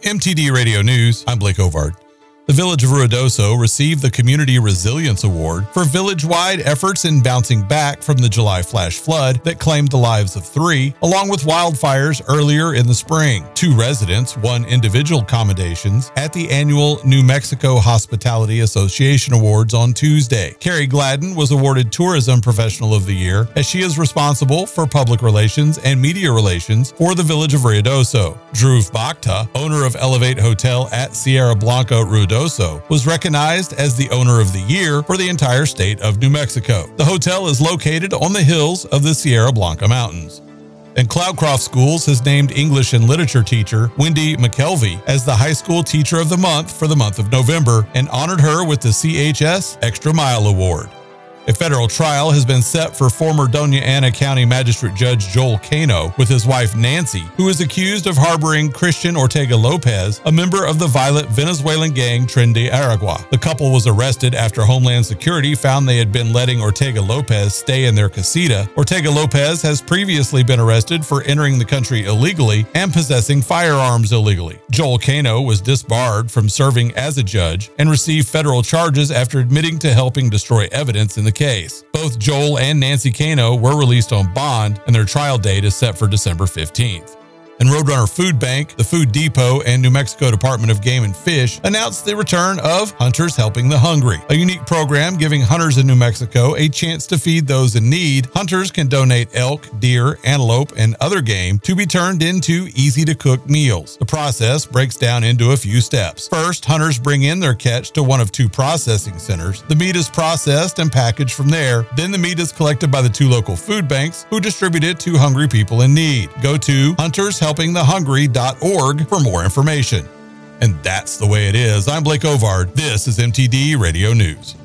MTD Radio News, I'm Blake Ovard. The Village of Ruidoso received the Community Resilience Award for village-wide efforts in bouncing back from the July flash flood that claimed the lives of 3, along with wildfires earlier in the spring. 2 residents won individual commendations at the annual New Mexico Hospitality Association Awards on Tuesday. Carrie Gladden was awarded Tourism Professional of the Year, as she is responsible for public relations and media relations for the Village of Ruidoso. Dhruv Bhakta, owner of Elevate Hotel at Sierra Blanca, Ruidoso, was recognized as the Owner of the Year for the entire state of New Mexico. The hotel is located on the hills of the Sierra Blanca Mountains. And Cloudcroft Schools has named English and Literature teacher Wendy McKelvey as the High School Teacher of the Month for the month of November and honored her with the CHS Extra Mile Award. A federal trial has been set for former Doña Ana County Magistrate Judge Joel Cano with his wife Nancy, who is accused of harboring Christian Ortega Lopez, a member of the violent Venezuelan gang Tren de Aragua. The couple was arrested after Homeland Security found they had been letting Ortega Lopez stay in their casita. Ortega Lopez has previously been arrested for entering the country illegally and possessing firearms illegally. Joel Cano was disbarred from serving as a judge and received federal charges after admitting to helping destroy evidence in the case. Both Joel and Nancy Cano were released on bond, and their trial date is set for December 15th. And Roadrunner Food Bank, the Food Depot, and New Mexico Department of Game and Fish announced the return of Hunters Helping the Hungry, a unique program giving hunters in New Mexico a chance to feed those in need. Hunters can donate elk, deer, antelope, and other game to be turned into easy-to-cook meals. The process breaks down into a few steps. First, hunters bring in their catch to one of 2 processing centers. The meat is processed and packaged from there. Then the meat is collected by the 2 local food banks, who distribute it to hungry people in need. Go to huntershelpingthehungry.org for more information. And that's the way it is. I'm Blake Ovard. This is MTD Radio News.